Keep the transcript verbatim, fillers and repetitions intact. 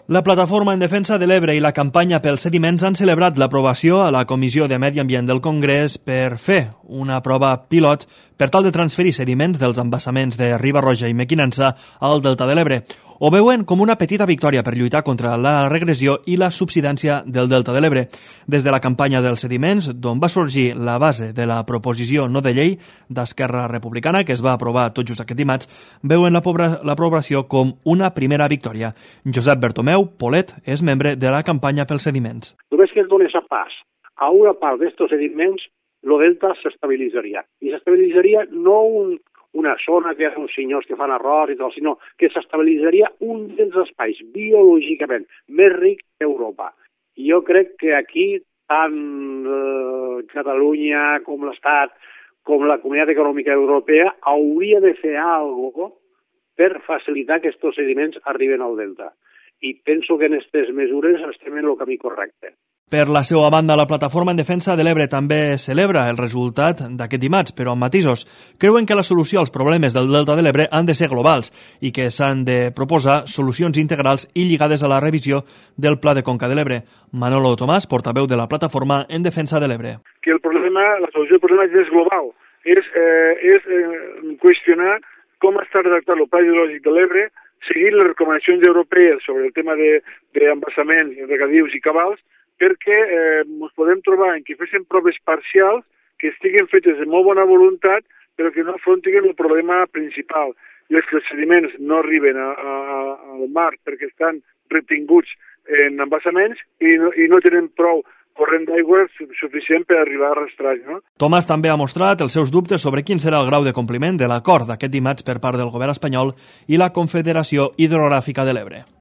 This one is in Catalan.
La Plataforma en Defensa de l'Ebre i la campanya pels sediments han celebrat l'aprovació a la Comissió de Medi Ambient del Congrés per fer una prova pilot per tal de transferir sediments dels embassaments de Riba-roja i Mequinensa al Delta de l'Ebre. Ho veuen com una petita victòria per lluitar contra la regressió i la subsidència del Delta de l'Ebre. Des de la campanya dels sediments, d'on va sorgir la base de la proposició no de llei d'Esquerra Republicana, que es va aprovar tot just aquest dimarts, veuen l'aprovació com una primera victòria. Josep Bertomeu, Polet, és membre de la campanya pels sediments. Només que es donés a pas a una part d'estos sediments, el delta s'estabilitzaria. I s'estabilitzaria no un, una zona que hi ha uns senyors que fan arròs i tot, sinó que s'estabilitzaria un dels espais biològicament més ric d'Europa. I jo crec que aquí, tant eh, Catalunya com l'Estat, com la Comunitat Econòmica Europea, hauria de fer alguna cosa per facilitar que aquests sediments arriben al delta. I penso que en aquestes mesures estem en el camí correcte. Per la seva banda, la Plataforma en Defensa de l'Ebre també celebra el resultat d'aquest dimarts, però amb matisos. Creuen que la solució als problemes del Delta de l'Ebre han de ser globals i que s'han de proposar solucions integrals i lligades a la revisió del Pla de Conca de l'Ebre. Manolo Tomàs, portaveu de la Plataforma en Defensa de l'Ebre. Que el problema, la solució del problema és global. És, eh, és eh, qüestionar com està redactat el Pla Hidrològic de l'Ebre, seguint les recomanacions europees sobre el tema d'embassaments, de, regadius i cabals, perquè eh, ens podem trobar en que fessin proves parcials que estiguen fetes de molt bona voluntat, però que no afrontin el problema principal. I és que els sediments no arriben a, a, al mar perquè estan retinguts en embassaments i no, i no tenen prou corrent d'aigua suficient per arribar a arrastrar, no? Tomàs també ha mostrat els seus dubtes sobre quin serà el grau de compliment de l'acord d'aquest dimarts per part del govern espanyol i la Confederació Hidrogràfica de l'Ebre.